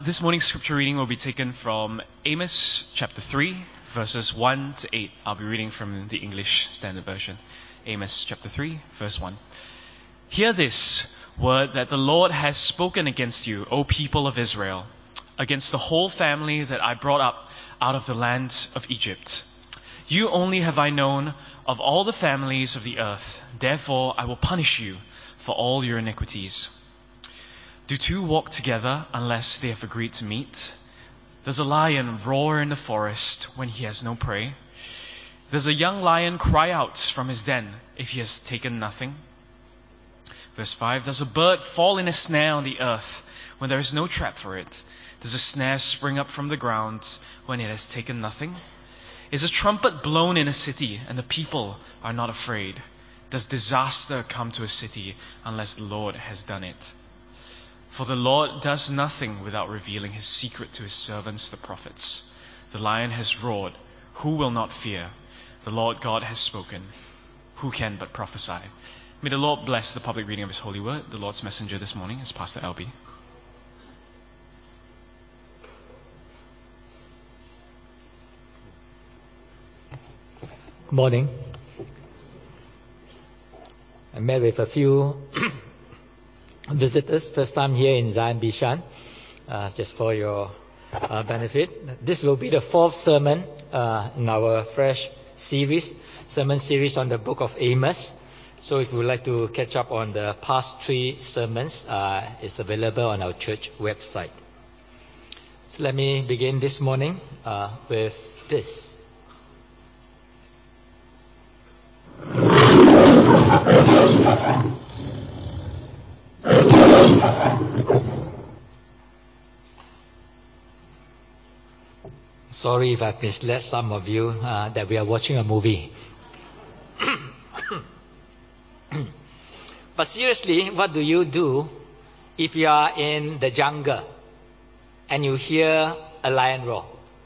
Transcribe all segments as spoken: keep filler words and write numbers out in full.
This morning's scripture reading will be taken from Amos chapter three, verses one to eight. I'll be reading from the English Standard Version. Amos chapter three, verse one. Hear this word that the Lord has spoken against you, O people of Israel, against the whole family that I brought up out of the land of Egypt. You only have I known of all the families of the earth. Therefore I will punish you for all your iniquities. Do two walk together unless they have agreed to meet? Does a lion roar in the forest when he has no prey? Does a young lion cry out from his den if he has taken nothing? Verse five, does a bird fall in a snare on the earth when there is no trap for it? Does a snare spring up from the ground when it has taken nothing? Is a trumpet blown in a city and the people are not afraid? Does disaster come to a city unless the Lord has done it? For the Lord does nothing without revealing his secret to his servants, the prophets. The lion has roared. Who will not fear? The Lord God has spoken. Who can but prophesy? May the Lord bless the public reading of his holy word. The Lord's messenger this morning is Pastor Albie. Good morning. I met with a few visitors, first time here in Zion Bishan, uh, just for your uh, benefit. This will be the fourth sermon uh, in our fresh series, sermon series on the book of Amos. So if you would like to catch up on the past three sermons, uh, it's available on our church website. So let me begin this morning uh, with this. Sorry if I've misled some of you uh, that we are watching a movie. But seriously, what do you do if you are in the jungle and you hear a lion roar?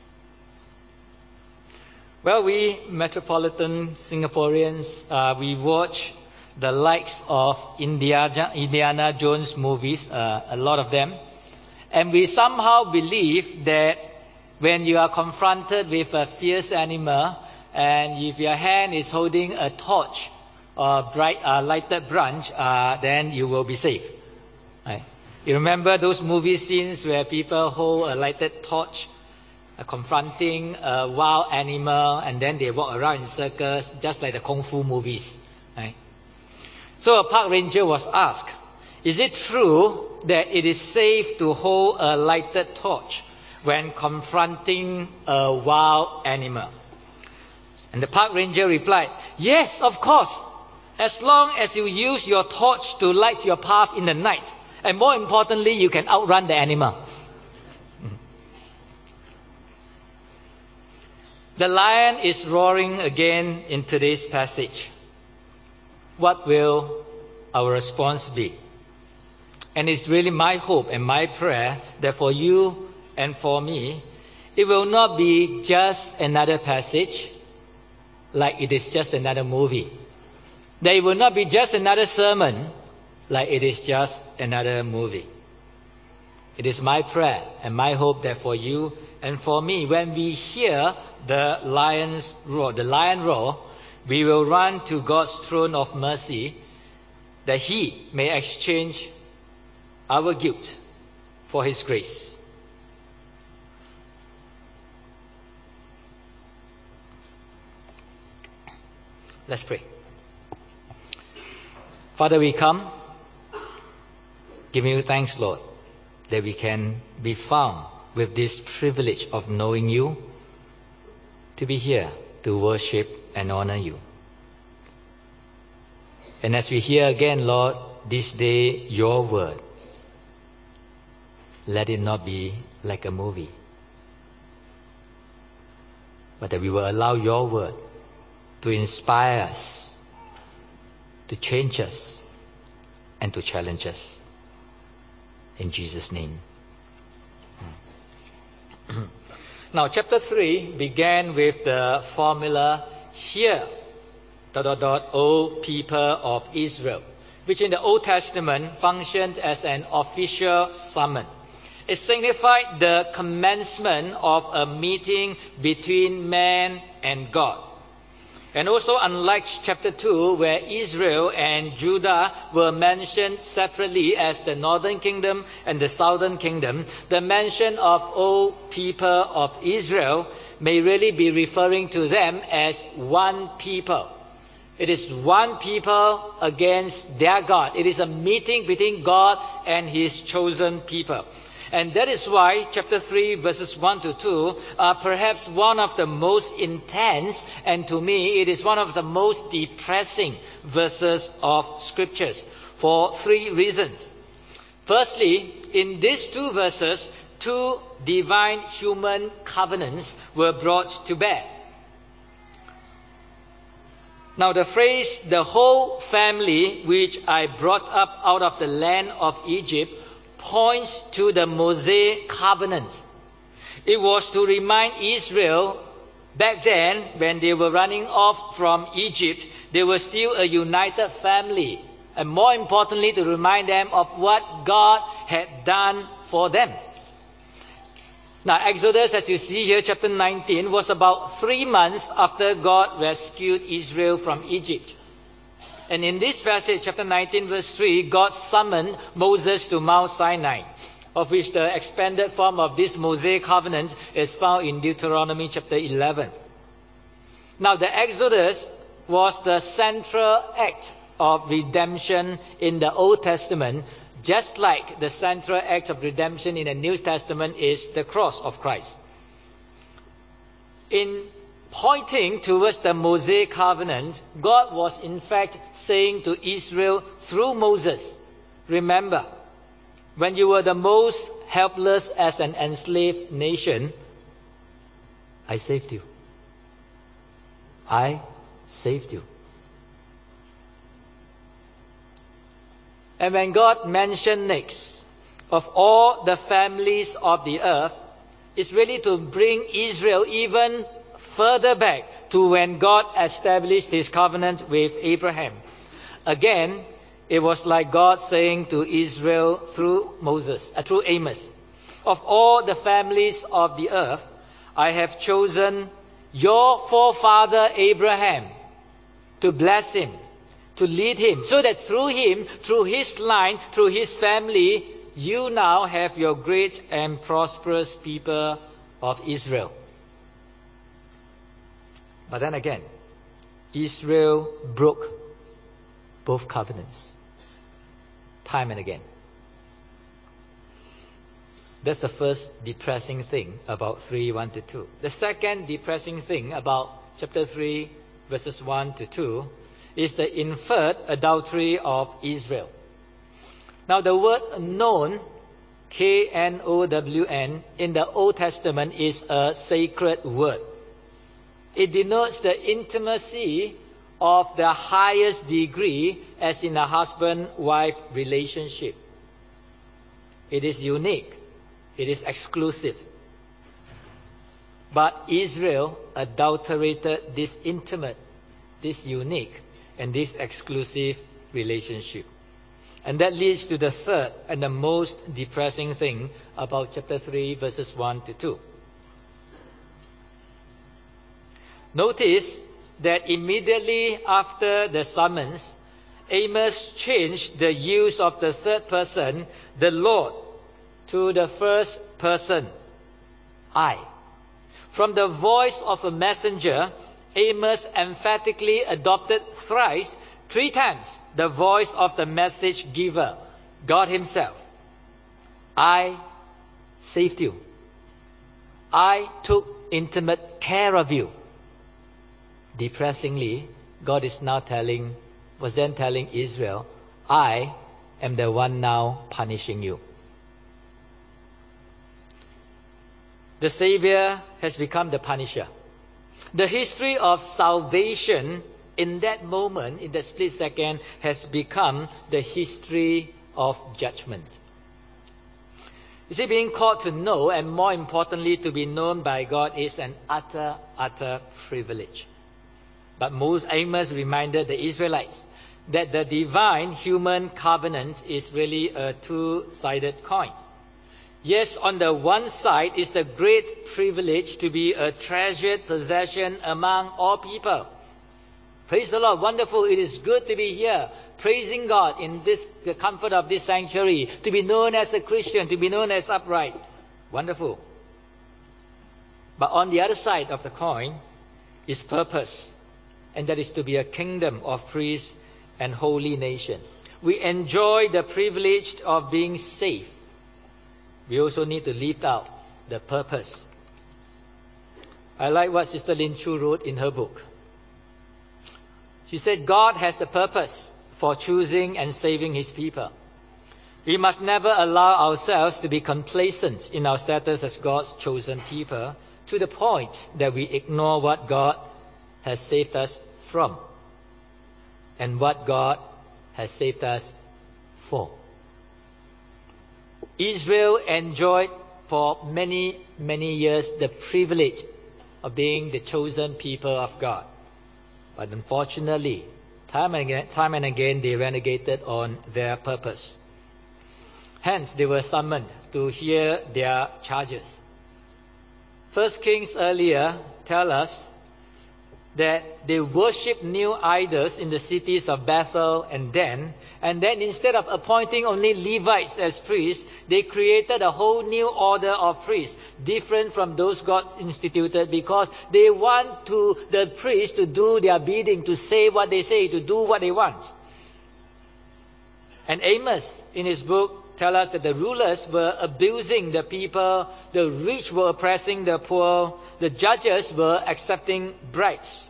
Well, we metropolitan Singaporeans, uh, we watch the likes of Indiana, Indiana Jones movies, uh, a lot of them, and we somehow believe that when you are confronted with a fierce animal and if your hand is holding a torch or bright uh, lighted branch, uh, then you will be safe. Right? You remember those movie scenes where people hold a lighted torch uh, confronting a wild animal and then they walk around in circles just like the Kung Fu movies. Right? So a park ranger was asked, is it true that it is safe to hold a lighted torch when confronting a wild animal? And the park ranger replied, yes, of course, as long as you use your torch to light your path in the night, and more importantly, you can outrun the animal. The lion is roaring again in today's passage. What will our response be? And it's really my hope and my prayer that for you and for me, it will not be just another passage, like it is just another movie. That it will not be just another sermon, like it is just another movie. It is my prayer and my hope that for you and for me, when we hear the lion's roar, the lion roar, we will run to God's throne of mercy, that He may exchange our guilt for His grace. Let's pray. Father, we come giving you thanks, Lord, that we can be found with this privilege of knowing you, to be here to worship and honor you. And as we hear again, Lord, this day your word, let it not be like a movie, but that we will allow your word to inspire us, to change us, and to challenge us. In Jesus' name. Now, chapter three began with the formula, hear, dot, dot, dot, O people of Israel, which in the Old Testament functioned as an official summon. It signified the commencement of a meeting between man and God. And also, unlike chapter two, where Israel and Judah were mentioned separately as the northern kingdom and the southern kingdom, the mention of O people of Israel may really be referring to them as one people. It is one people against their God. It is a meeting between God and His chosen people. And that is why chapter three verses one to two are perhaps one of the most intense, and to me it is one of the most depressing verses of scriptures for three reasons. Firstly, in these two verses, two divine human covenants were brought to bear. Now the phrase, the whole family which I brought up out of the land of Egypt, points to the Mosaic covenant. It was to remind Israel back then, when they were running off from Egypt, they were still a united family. And more importantly, to remind them of what God had done for them. Now, Exodus, as you see here, chapter nineteen, was about three months after God rescued Israel from Egypt. And in this passage, chapter nineteen, verse three, God summoned Moses to Mount Sinai, of which the expanded form of this Mosaic covenant is found in Deuteronomy chapter eleven. Now, the Exodus was the central act of redemption in the Old Testament, just like the central act of redemption in the New Testament is the cross of Christ. In pointing towards the Mosaic covenant, God was in fact saying to Israel through Moses, remember, when you were the most helpless as an enslaved nation, I saved you. I saved you. And when God mentioned next of all the families of the earth, it's really to bring Israel even further back to when God established His covenant with Abraham. Again, it was like God saying to Israel through Moses, uh, through Amos, of all the families of the earth, I have chosen your forefather Abraham to bless him, to lead him, so that through him, through his line, through his family, you now have your great and prosperous people of Israel. But then again, Israel broke both covenants, time and again. That's the first depressing thing about three, one to two. The second depressing thing about chapter three, verses one to two, is the inferred adultery of Israel. Now the word known, K N O W N, in the Old Testament is a sacred word. It denotes the intimacy of the highest degree, as in a husband-wife relationship. It is unique. It is exclusive. But Israel adulterated this intimate, this unique, and this exclusive relationship. And that leads to the third and the most depressing thing about chapter three, verses one to two. Notice that immediately after the summons, Amos changed the use of the third person, the Lord, to the first person, I. From the voice of a messenger, Amos emphatically adopted thrice, three times, the voice of the message giver, God Himself. I saved you. I took intimate care of you. Depressingly, God is now telling, was then telling Israel, I am the one now punishing you. The Savior has become the punisher. The history of salvation in that moment, in that split second, has become the history of judgment. You see, being called to know, and more importantly, to be known by God, is an utter, utter privilege. But most Amos reminded the Israelites that the divine human covenant is really a two-sided coin. Yes, on the one side is the great privilege to be a treasured possession among all people. Praise the Lord. Wonderful. It is good to be here, praising God in this, the comfort of this sanctuary, to be known as a Christian, to be known as upright. Wonderful. But on the other side of the coin is purpose, and that is to be a kingdom of priests and holy nation. We enjoy the privilege of being saved. We also need to live out the purpose. I like what Sister Lin Chu wrote in her book. She said, God has a purpose for choosing and saving His people. We must never allow ourselves to be complacent in our status as God's chosen people to the point that we ignore what God has saved us from and what God has saved us for. Israel enjoyed for many, many years the privilege of being the chosen people of God. But unfortunately, time and again, time and again they renegated on their purpose. Hence, they were summoned to hear their charges. First Kings earlier tell us that they worshipped new idols in the cities of Bethel and Dan, and then instead of appointing only Levites as priests, they created a whole new order of priests, different from those God instituted, because they want to the priests to do their bidding, to say what they say, to do what they want. And Amos, in his book, tells us that the rulers were abusing the people, the rich were oppressing the poor, the judges were accepting bribes.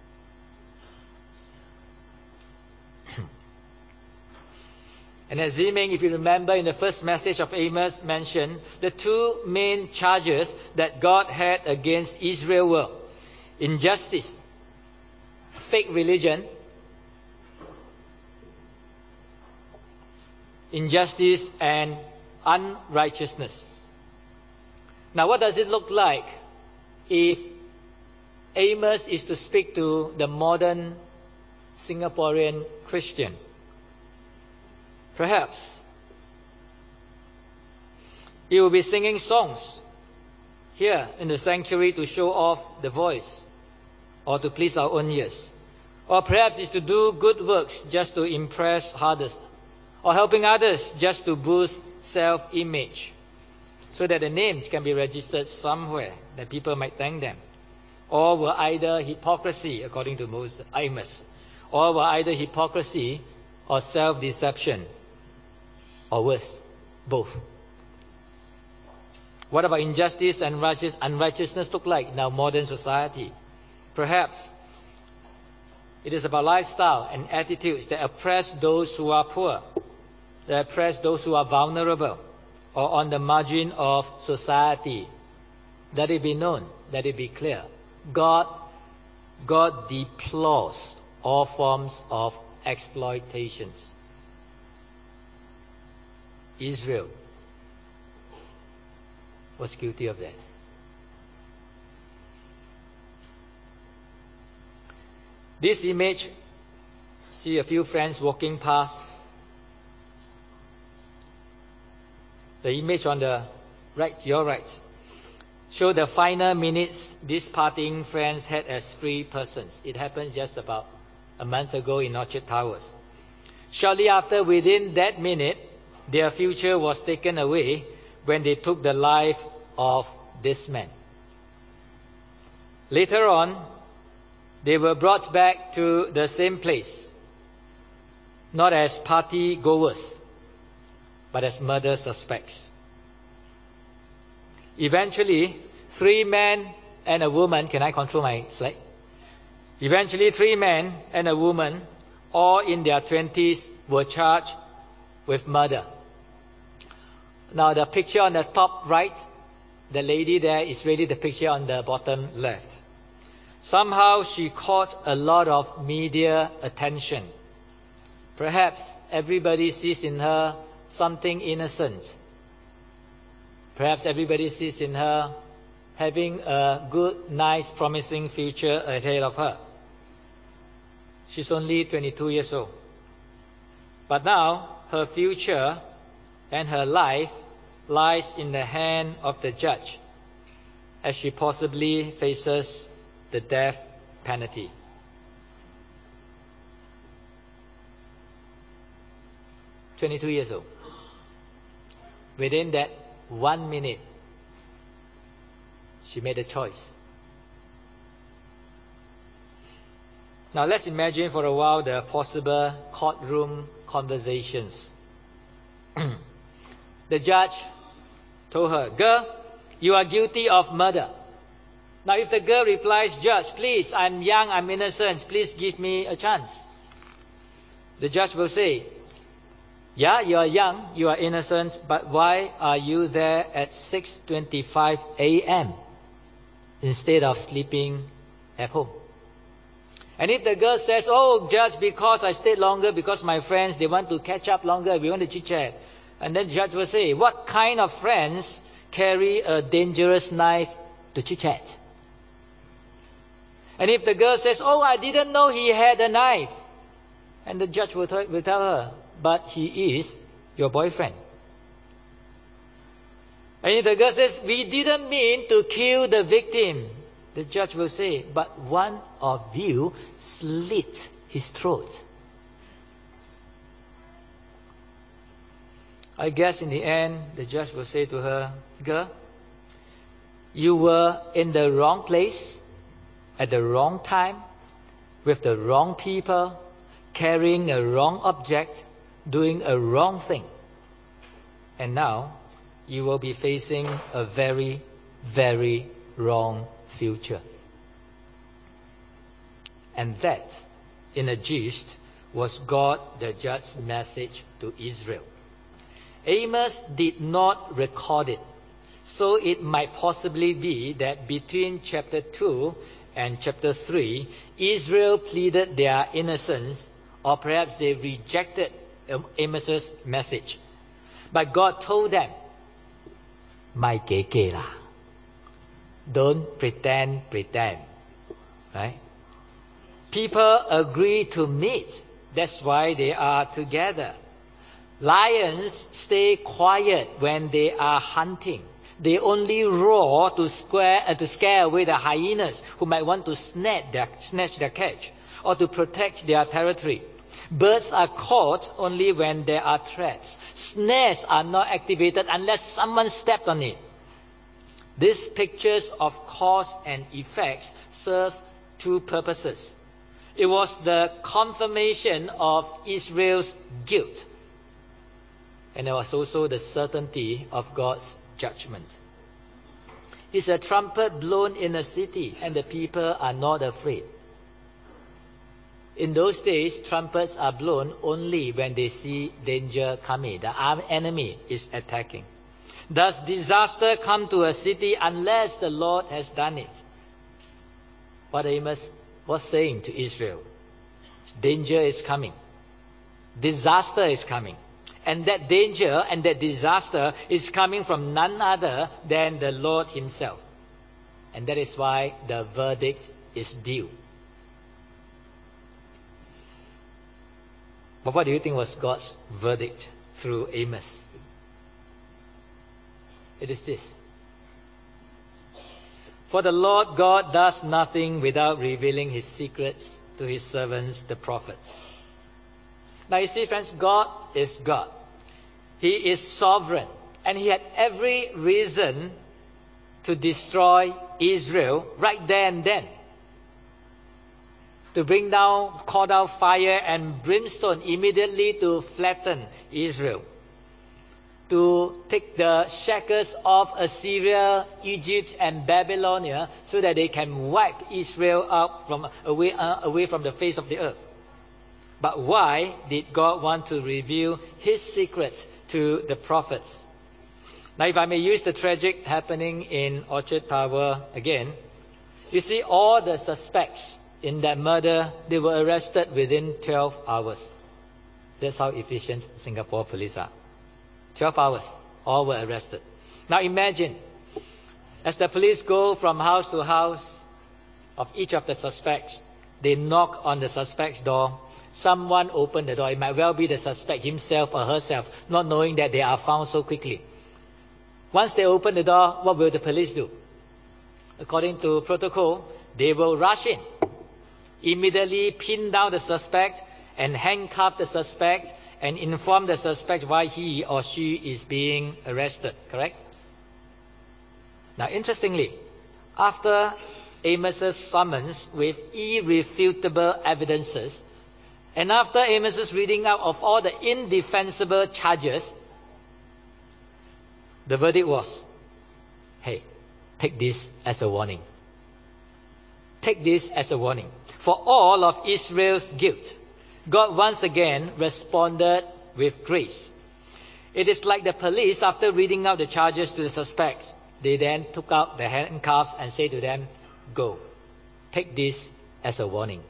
And as Ziming, if you remember in the first message of Amos, mentioned the two main charges that God had against Israel were injustice, fake religion, injustice and unrighteousness. Now, what does it look like if Amos is to speak to the modern Singaporean Christian? Perhaps he will be singing songs here in the sanctuary to show off the voice or to please our own ears. Or perhaps it's to do good works just to impress others, or helping others just to boost self-image, so that the names can be registered somewhere that people might thank them. Or were either hypocrisy, according to Moses, Amos, or were either hypocrisy or self-deception, or worse, both. What about injustice and righteous, unrighteousness look like in our modern society? Perhaps it is about lifestyle and attitudes that oppress those who are poor, that oppress those who are vulnerable, or on the margin of society. Let it be known, let it be clear. God, God deplores all forms of exploitations. Israel was guilty of that. This image, see a few friends walking past. The image on the right, your right, show the final minutes these partying friends had as free persons. It happened just about a month ago in Orchard Towers. Shortly after, within that minute, their future was taken away when they took the life of this man. Later on, they were brought back to the same place, not as party goers, but as murder suspects. Eventually, three men and a woman, can I control my slide? Eventually, three men and a woman, all in their twenties, were charged with murder. Now, the picture on the top right, the lady there is really the picture on the bottom left. Somehow, she caught a lot of media attention. Perhaps everybody sees in her something innocent. Perhaps everybody sees in her having a good, nice, promising future ahead of her. She's only twenty-two years old. But now, her future and her life lies in the hand of the judge, as she possibly faces the death penalty. twenty-two years old. Within that one minute, she made a choice. Now let's imagine for a while the possible courtroom conversations. The judge told her, "Girl, you are guilty of murder." Now if the girl replies, "Judge, please, I'm young, I'm innocent, please give me a chance," the judge will say, "Yeah, you are young, you are innocent, but why are you there at six twenty-five a m instead of sleeping at home?" And if the girl says, "Oh, judge, because I stayed longer, because my friends, they want to catch up longer, we want to chit-chat," and then the judge will say, "What kind of friends carry a dangerous knife to chit-chat?" And if the girl says, "Oh, I didn't know he had a knife," and the judge will, t- will tell her, "But he is your boyfriend." And if the girl says, "We didn't mean to kill the victim," the judge will say, "But one of you slit his throat." I guess in the end, the judge will say to her, "Girl, you were in the wrong place, at the wrong time, with the wrong people, carrying a wrong object, doing a wrong thing. And now, you will be facing a very, very wrong future." And that, in a gist, was God the Judge's message to Israel. Amos did not record it, so it might possibly be that between chapter two and chapter three, Israel pleaded their innocence, or perhaps they rejected Amos's message. But God told them, "Mai kể kể lah. Don't pretend, pretend." Right? People agree to meet. That's why they are together. Lions stay quiet when they are hunting. They only roar to, square, uh, to scare away the hyenas who might want to snatch their, snatch their catch or to protect their territory. Birds are caught only when there are traps. Snares are not activated unless someone stepped on it. These pictures of cause and effects serve two purposes. It was the confirmation of Israel's guilt, and it was also the certainty of God's judgment. It's a trumpet blown in a city, and the people are not afraid. In those days, trumpets are blown only when they see danger coming. The enemy is attacking. Does disaster come to a city unless the Lord has done it? What Amos was saying to Israel, danger is coming. Disaster is coming. And that danger and that disaster is coming from none other than the Lord himself. And that is why the verdict is due. But what do you think was God's verdict through Amos? It is this. For the Lord God does nothing without revealing his secrets to his servants, the prophets. Now you see, friends, God is God. He is sovereign. And he had every reason to destroy Israel right there and then. To bring down, call down fire and brimstone immediately to flatten Israel. To take the shackles of Assyria, Egypt, and Babylonia so that they can wipe Israel out from away, uh, away from the face of the earth. But why did God want to reveal his secret to the prophets? Now, if I may use the tragic happening in Orchard Tower again, you see all the suspects in that murder, they were arrested within twelve hours. That's how efficient Singapore police are. twelve hours, all were arrested. Now imagine, as the police go from house to house of each of the suspects, they knock on the suspect's door. Someone opened the door. It might well be the suspect himself or herself, not knowing that they are found so quickly. Once they open the door, what will the police do? According to protocol, they will rush in, immediately pin down the suspect and handcuff the suspect and inform the suspect why he or she is being arrested, correct? Now, interestingly, after Amos's summons with irrefutable evidences, and after Amos's reading out of all the indefensible charges, the verdict was, hey, take this as a warning. Take this as a warning. For all of Israel's guilt, God once again responded with grace. It is like the police, after reading out the charges to the suspects, they then took out the handcuffs and said to them, go, take this as a warning.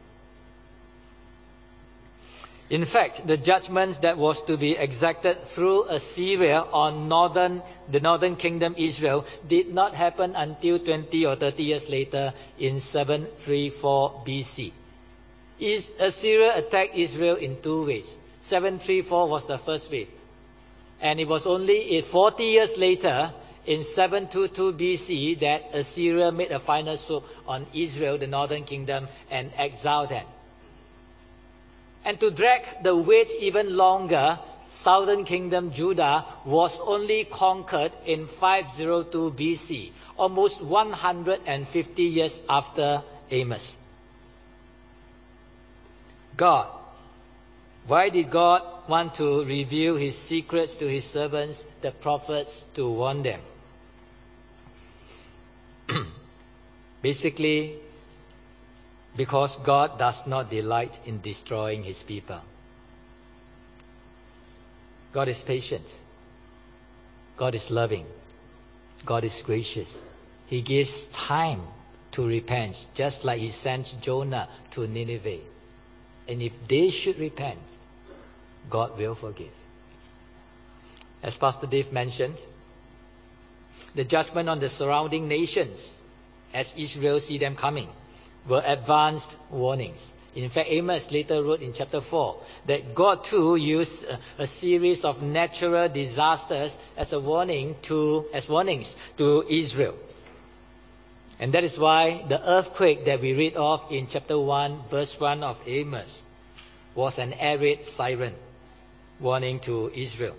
In fact, the judgment that was to be exacted through Assyria on northern, the northern kingdom Israel did not happen until twenty or thirty years later in seven thirty-four B C. Assyria attacked Israel in two ways. seven thirty-four was the first wave. And it was only forty years later, in seven twenty-two B C, that Assyria made a final swoop on Israel, the northern kingdom, and exiled them. And to drag the weight even longer, southern kingdom Judah was only conquered in five oh two B C, almost one hundred fifty years after Amos. God. Why did God want to reveal his secrets to his servants, the prophets, to warn them? Basically, because God does not delight in destroying his people. God is patient. God is loving. God is gracious. He gives time to repent, just like he sent Jonah to Nineveh. And if they should repent, God will forgive. As Pastor Dave mentioned, the judgment on the surrounding nations, as Israel see them coming, were advanced warnings. In fact, Amos later wrote in chapter four that God too used a, a series of natural disasters as a warning to, as warnings to Israel. And that is why the earthquake that we read of in chapter one, verse one of Amos, was an arid siren, warning to Israel.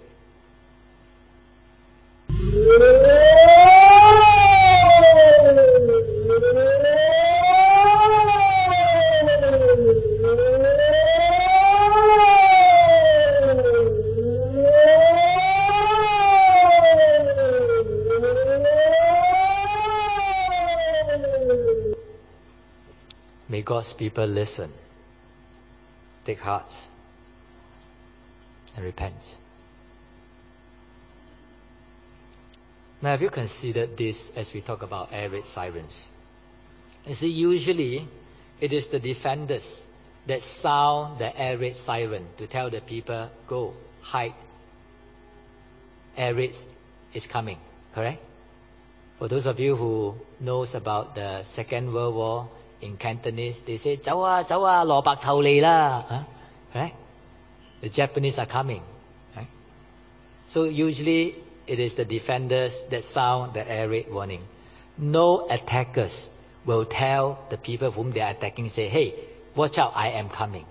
May God's people listen, take heart, and repent. Now, have you considered this as we talk about air raid sirens? You see, usually it is the defenders that sound the air raid siren to tell the people, go, hide. Air raid is coming, correct? For those of you who knows about the Second World War, in Cantonese, they say, 走啊,走啊,蘿蔔頭嚟啦. Huh? Right? The Japanese are coming. Right? So usually it is the defenders that sound the air raid warning. No attackers will tell the people whom they are attacking, say, hey, watch out, I am coming.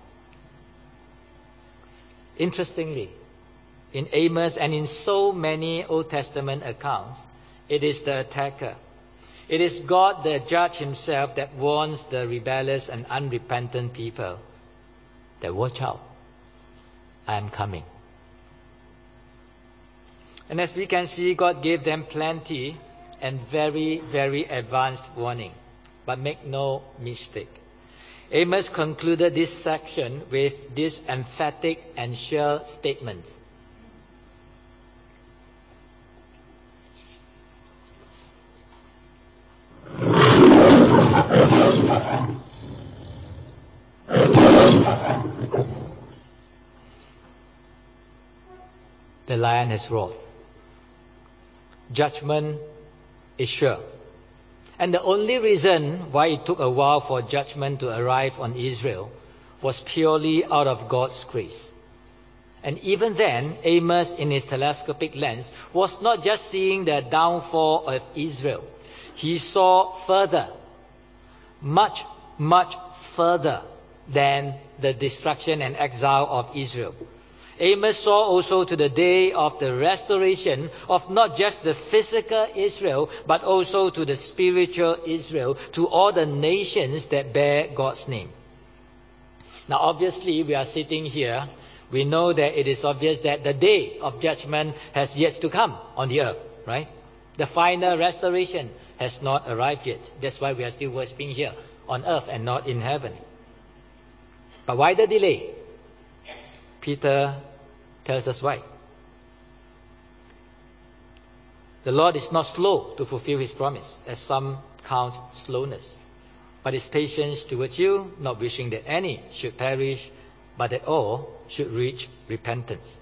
Interestingly, in Amos and in so many Old Testament accounts, it is the attacker. It is God, the judge himself, that warns the rebellious and unrepentant people that watch out, I am coming. And as we can see, God gave them plenty and very, very advanced warning. But make no mistake, Amos concluded this section with this emphatic and sure statement. The lion has roared. Judgment is sure. And the only reason why it took a while for judgment to arrive on Israel was purely out of God's grace. And even then, Amos, in his telescopic lens, was not just seeing the downfall of Israel. He saw further, much, much further than the destruction and exile of Israel. Amos saw also to the day of the restoration of not just the physical Israel, but also to the spiritual Israel, to all the nations that bear God's name. Now, obviously, we are sitting here. We know that it is obvious that the day of judgment has yet to come on the earth, right? The final restoration has not arrived yet. That's why we are still worshiping here on earth and not in heaven. But why the delay? Peter tells us why. The Lord is not slow to fulfill his promise, as some count slowness, but is patient towards you, not wishing that any should perish, but that all should reach repentance.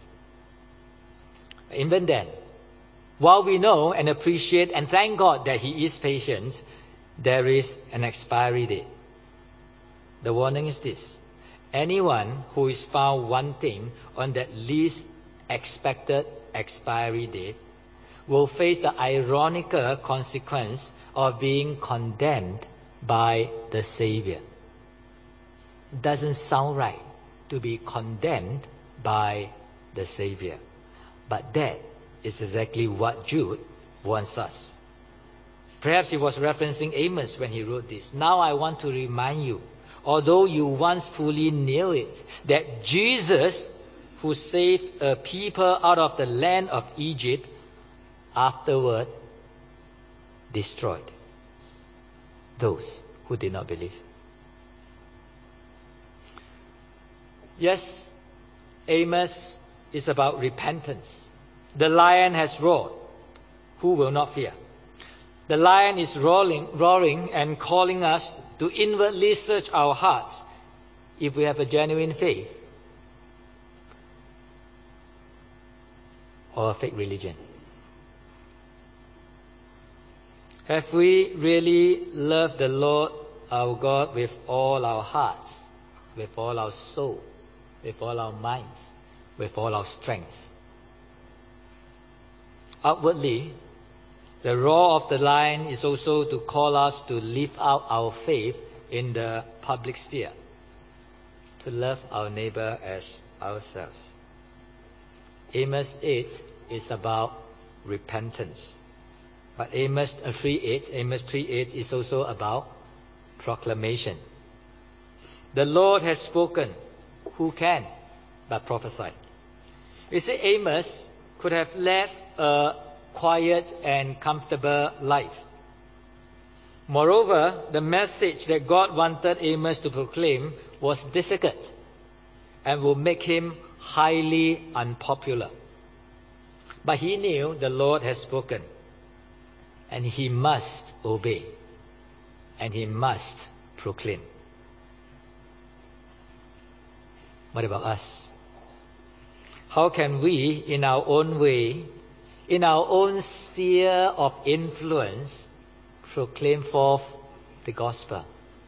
Even then, while we know and appreciate and thank God that he is patient, there is an expiry date. The warning is this: anyone who is found wanting on that least expected expiry date will face the ironical consequence of being condemned by the Savior. Doesn't sound right to be condemned by the Savior. But that is exactly what Jude wants us. Perhaps he was referencing Amos when he wrote this. Now I want to remind you, although you once fully knew it, that Jesus, who saved a people out of the land of Egypt, afterward destroyed those who did not believe. Yes, Amos is about repentance. The lion has roared. Who will not fear? The lion is roaring, roaring and calling us to inwardly search our hearts if we have a genuine faith or a fake religion. Have we really loved the Lord our God with all our hearts, with all our soul, with all our minds, with all our strength? Outwardly, the roar of the lion is also to call us to live out our faith in the public sphere, to love our neighbor as ourselves. Amos eight is about repentance. But Amos three eight, Amos three eight is also about proclamation. The Lord has spoken. Who can but prophesy? You see, Amos could have led a quiet and comfortable life. Moreover, the message that God wanted Amos to proclaim was difficult and would make him highly unpopular. But he knew the Lord has spoken, and he must obey, and he must proclaim. What about us? How can we, in our own way, in our own sphere of influence, proclaim forth the gospel?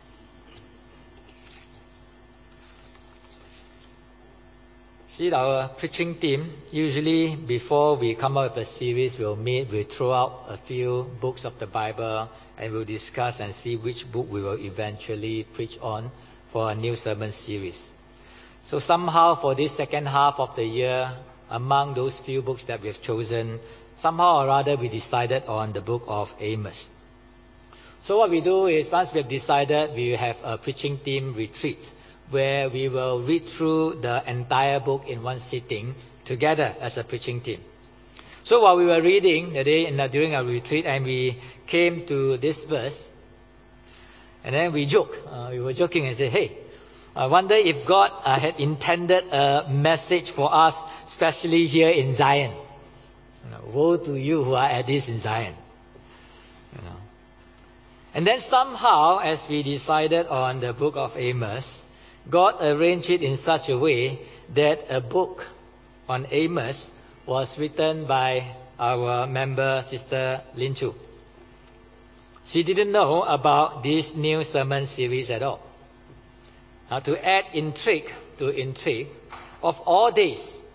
See, our preaching team, usually before we come out with a series, we'll meet, we'll throw out a few books of the Bible, and we'll discuss and see which book we will eventually preach on for a new sermon series. So somehow for this second half of the year, among those few books that we've chosen, somehow or other we decided on the book of Amos. So what we do is, once we've decided, we have a preaching team retreat where we will read through the entire book in one sitting together as a preaching team. So while we were reading the day in the, during our retreat, and we came to this verse, and then we joke. Uh, we were joking and said, "Hey, I wonder if God uh, had intended a message for us, especially here in Zion. You know, woe to you who are at this in Zion." You know. And then somehow, as we decided on the book of Amos, God arranged it in such a way that a book on Amos was written by our member, Sister Lin Chu. She didn't know about this new sermon series at all. Now, to add intrigue to intrigue, of all days,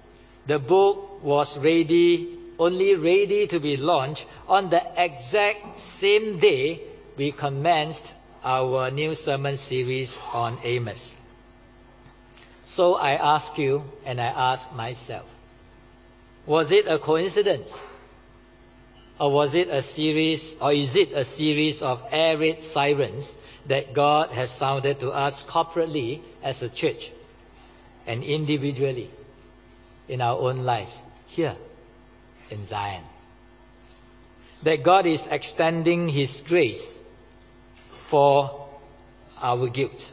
The book was ready, only ready to be launched on the exact same day we commenced our new sermon series on Amos. So I ask you, and I ask myself, was it a coincidence? Or was it a series, or is it a series of air raid sirens that God has sounded to us corporately as a church and individually in our own lives here in Zion? That God is extending His grace for our guilt.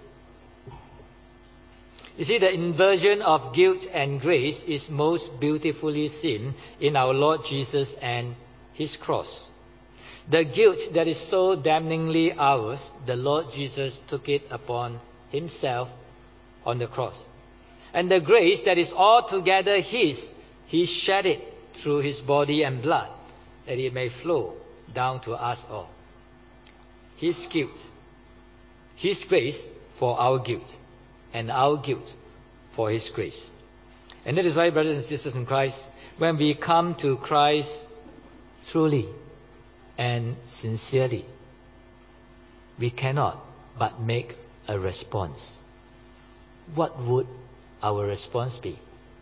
You see, the inversion of guilt and grace is most beautifully seen in our Lord Jesus and His cross. The guilt that is so damningly ours, the Lord Jesus took it upon Himself on the cross. And the grace that is altogether His, He shed it through His body and blood, that it may flow down to us all. His guilt, His grace for our guilt, and our guilt for His grace. And that is why, brothers and sisters in Christ, when we come to Christ truly and sincerely, we cannot but make a response. What would our response be?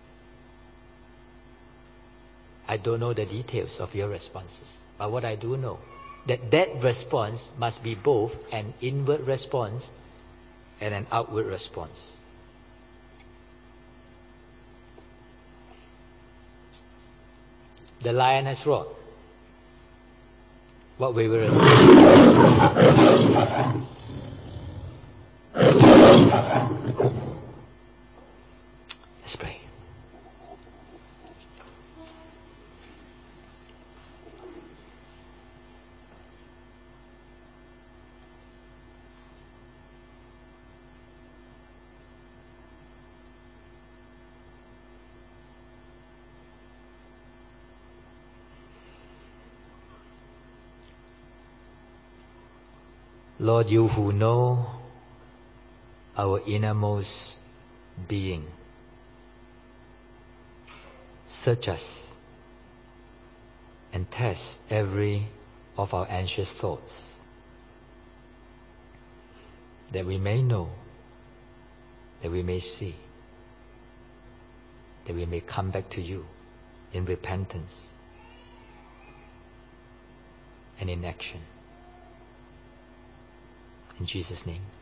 I don't know the details of your responses, but what I do know, that that response must be both an inward response and an outward response. The lion has roared. What we will respond? Let's pray. Lord, You who know our innermost being, search us and test every of our anxious thoughts, that we may know, that we may see, that we may come back to You in repentance and in action. In Jesus' name.